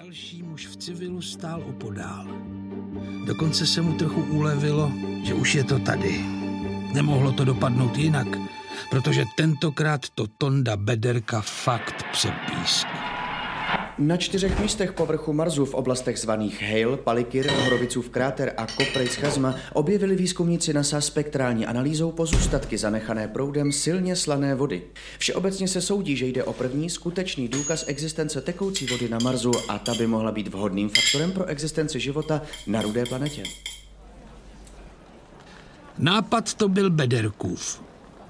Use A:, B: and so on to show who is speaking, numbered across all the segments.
A: Další muž v civilu stál opodál. Dokonce se mu trochu ulevilo, že už je to tady. Nemohlo to dopadnout jinak, protože tentokrát to Tonda Bederka fakt přepískl.
B: Na 4 místech povrchu Marsu v oblastech zvaných Hale, Palikir, Horovicův kráter a Koprejc Chasma objevili výzkumníci NASA spektrální analýzou pozůstatky zanechané proudem silně slané vody. Všeobecně se soudí, že jde o první skutečný důkaz existence tekoucí vody na Marsu a ta by mohla být vhodným faktorem pro existenci života na rudé planetě.
A: Nápad to byl Bederkův.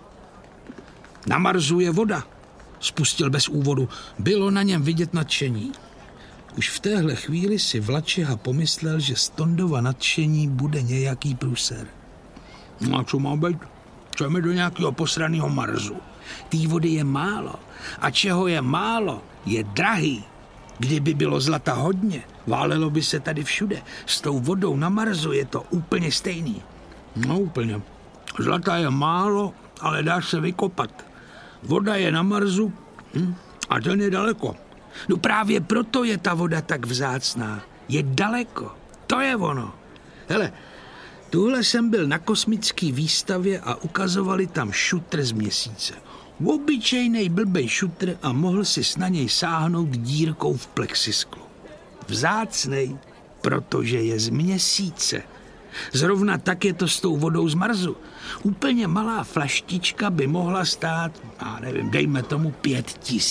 A: Na Marsu je voda. Spustil bez úvodu. Bylo na něm vidět nadšení. Už v téhle chvíli si Vlačiha pomyslel, že z Tondova nadšení bude nějaký průser. No a co má být? Chceme do nějakého posraného Marsu. Tý vody je málo. A čeho je málo, je drahý. Kdyby bylo zlata hodně, válelo by se tady všude. S tou vodou na Marsu je to úplně stejný. No úplně. Zlata je málo, ale dá se vykopat. Voda je na Marsu a ten je daleko. No právě proto je ta voda tak vzácná. Je daleko. To je ono. Hele, tuhle jsem byl na kosmické výstavě a ukazovali tam šutr z Měsíce. Obyčejnej blbej šutr a mohl si na něj sáhnout dírkou v plexisklu. Vzácnej, protože je z Měsíce. Zrovna tak je to s tou vodou z Marsu. Úplně malá flaštička by mohla stát, dejme tomu 5 000.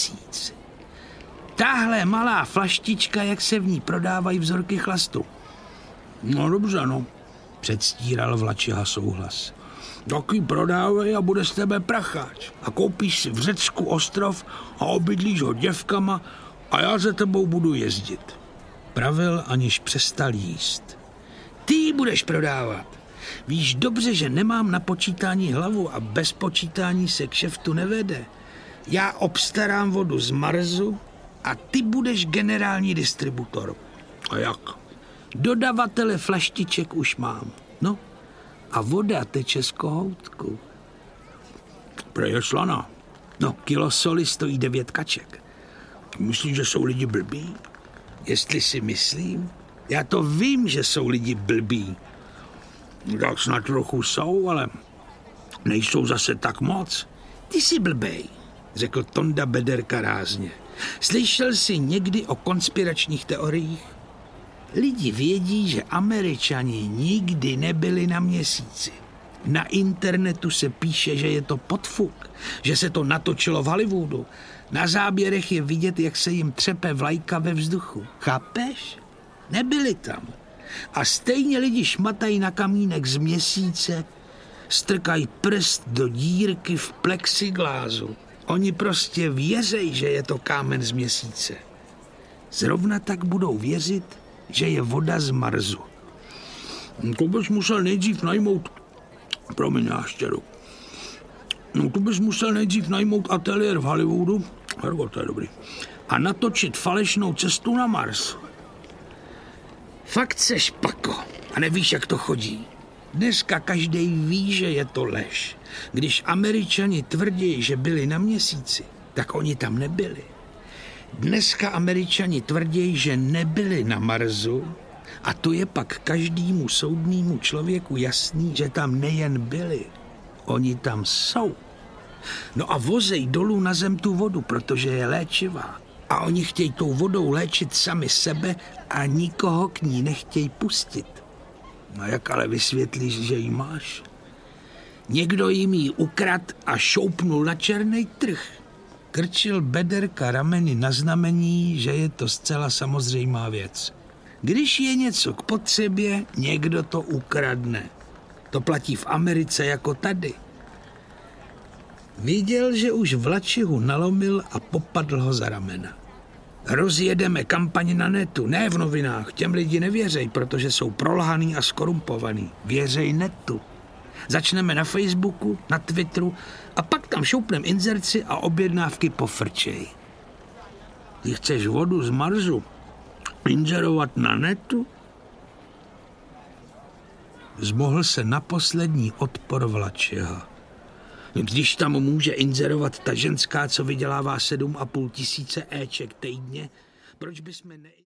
A: Tahle malá flaštička, jak se v ní prodávají vzorky chlastu. No dobře, no, předstíral Vlačiha souhlas. Taky prodávej a bude z tebe pracháč. A koupíš si v Řecku ostrov a obydlíš ho děvkama a já za tebou budu jezdit. Pravil, aniž přestal jíst. Ty ji budeš prodávat. Víš dobře, že nemám na počítání hlavu a bez počítání se kšeftu nevede. Já obstarám vodu z Marsu a ty budeš generální distributor. A jak? Dodavatele flaštiček už mám. No, a voda teče z kohoutku. Prej je slaná. No, kilo soli stojí 9 kaček. Myslíš, že jsou lidi blbí? Jestli si myslím... Já to vím, že jsou lidi blbí. Tak snad trochu jsou, ale nejsou zase tak moc. Ty jsi blbej, řekl Tonda Bederka rázně. Slyšel jsi někdy o konspiračních teoriích? Lidi vědí, že Američani nikdy nebyli na Měsíci. Na internetu se píše, že je to podfuk, že se to natočilo v Hollywoodu. Na záběrech je vidět, jak se jim třepe vlajka ve vzduchu. Chápeš? Nebyli tam. A stejně lidi šmatají na kamínek z Měsíce, strkají prst do dírky v plexiglázu. Oni prostě věří, že je to kámen z Měsíce. Zrovna tak budou věřit, že je voda z Marsu. To bys musel nejdřív najmout... Promiň, náštěru. No, to bys musel nejdřív najmout ateliér v Hollywoodu. Hergo, to je dobrý. A natočit falešnou cestu na Mars. Fakt seš pako a nevíš, jak to chodí. Dneska každej ví, že je to lež. Když Američani tvrdí, že byli na Měsíci, tak oni tam nebyli. Dneska Američani tvrdí, že nebyli na Marsu a to je pak každému soudnému člověku jasný, že tam nejen byli, oni tam jsou. No a vozej dolů na zem tu vodu, protože je léčivá. A oni chtějí tou vodou léčit sami sebe a nikoho k ní nechtějí pustit. No jak ale vysvětlíš, že ji máš? Někdo jim ji ukrad a šoupnul na černý trh. Krčil Bederka rameny na znamení, že je to zcela samozřejmá věc. Když je něco k potřebě, někdo to ukradne. To platí v Americe jako tady. Viděl, že už Vlačihu nalomil a popadl ho za ramena. Rozjedeme kampaň na netu, ne v novinách. Těm lidi nevěřej, protože jsou prolhaný a skorumpovaný. Věřej netu. Začneme na Facebooku, na Twitteru a pak tam šoupnem inzerci a objednávky pofrčej. Ty chceš vodu z Marsu inzerovat na netu? Zmohl se na poslední odpor Vlačiha. Když tam může inzerovat ta ženská, co vydělává 7 500 éček týdně, proč bychom ne...